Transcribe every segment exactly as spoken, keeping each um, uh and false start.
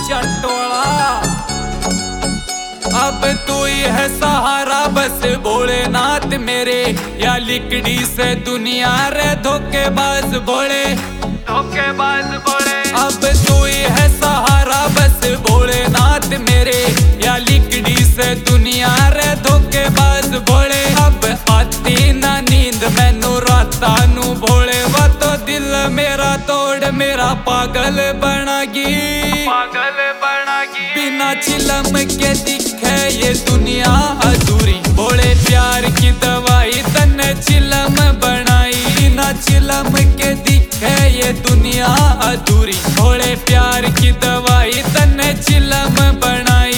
चटोला। अब तू ही है सहारा बस भोलेनाथ मेरे, या लिकड़ी से दुनिया रे धोखेबाज भोले, धोखेबाज भोले। अब तू ही है सहारा बस भोलेनाथ मेरे, या लिकड़ी से दुनिया रे धोखेबाज भोले। अब आती ना नींद मैनू राता नू भोले, वा तो दिल मेरा तोड़ मेरा पागल बनागी, पागल बनागी। बिना चिलम के दिखे ये दुनिया अधूरी, भोले प्यार की दवाई तन्ने चिलम बनाई। ना चिलम के दिखे ये दुनिया अधूरी, भोले प्यार की दवाई तन्ने चिलम बनाई।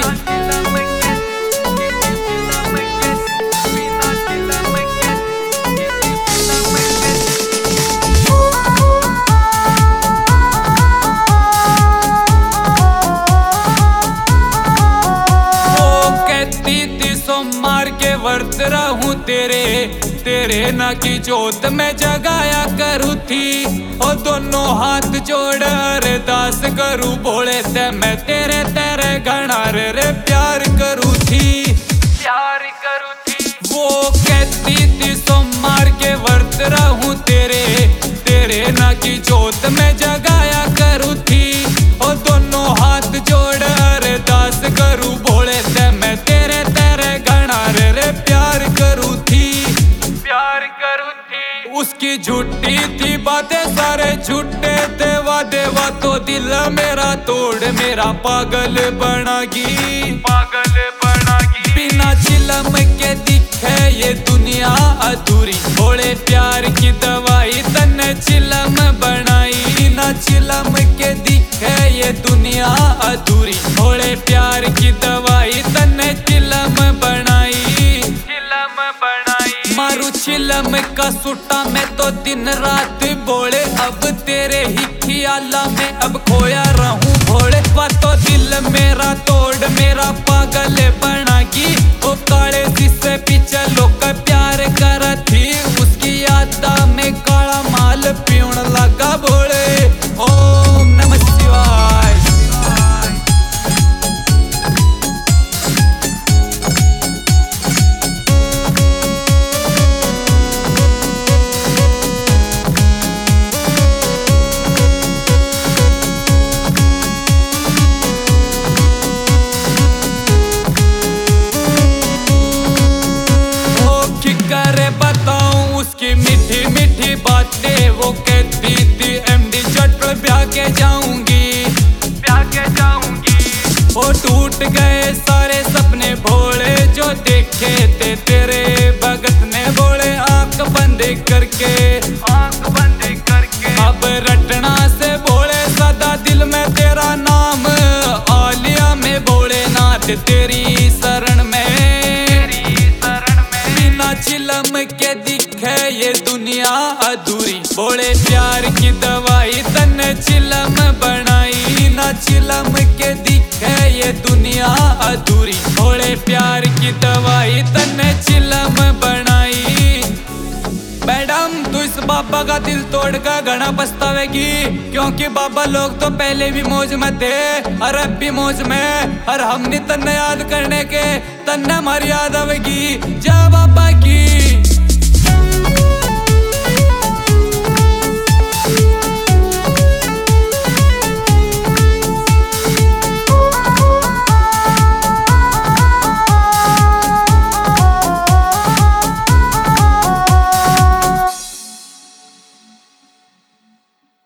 मार के वर्त रहूं तेरे, तेरे ना की जोत में जगाया करूँ थी। और दोनों हाथ जोड़ अरदास करूँ भोले से, मैं तेरे तेरे घना रे प्यार करूँ थी, प्यार करूँ थी। वो कहती थी सोमवार के वर्त रहूं तेरे, तेरे ना की जोत में जगाया करूँ थी। और दोनों हाथ जोड़ अरदास करूँ भोले से, मैं तेरे तेरे घना रे प्यार करूँ थी, प्यार करूँ थी। उसकी झूठी थी बातें सारे झूठे थे वादे, वा तो दिल मेरा तोड़ मेरा पागल बनागी, पागल बनागी। बिना चिलम के दिखे ये दुनिया अधूरी, भोले प्यार की दवाई तन्ने चिलम बनाई। ना चिलम के दिखे ये दुनिया अधूरी, भोले प्यार की दवाई तन्ने चिलम बनाई, चिलम बनाई। मारू चिलम का सुटा मैं तो दिन रात भोले, अब तेरे ही ख्याला में अब खोया रहूं भोले। वा तो दिल मेरा तोड़ मेरा पागल बनागी, ओ काले जिससे पीछे लोग प्यार कर थी, उसकी यादा में काला माल पीण लगा भोले। ओम नमः शिवाय। करे बताऊं उसकी मीठी मीठी बातें, वो कहती थी एमडी चटल ब्याह के जाऊंगी, ब्याह के जाऊंगी। वो टूट गए सारे सपने भोले जो देखे थे तेरे भगत ने भोले, आंख बंद करके, आंख बंद करके। अब रटना से भोले सदा दिल में तेरा नाम आ लिया मैं भोलेनाथ तेरी शरण में, चिलम के दिखे ये दुनिया अधूरी, भोले प्यार की दवाई तन्ने चिलम बनाई। ना चिलम के दिखे ये दुनिया अधूरी, भोले प्यार की दवाई तन्ने चिलम बनाई। मैडम तू इस बाबा का दिल तोड़ कर घना पछतावेगी, क्योंकि बाबा लोग तो पहले भी मौज में थे और अब भी मौज में, और हमने तन्ने याद करने के तन्ने हमारी याद आवेगी। जय बाबा की।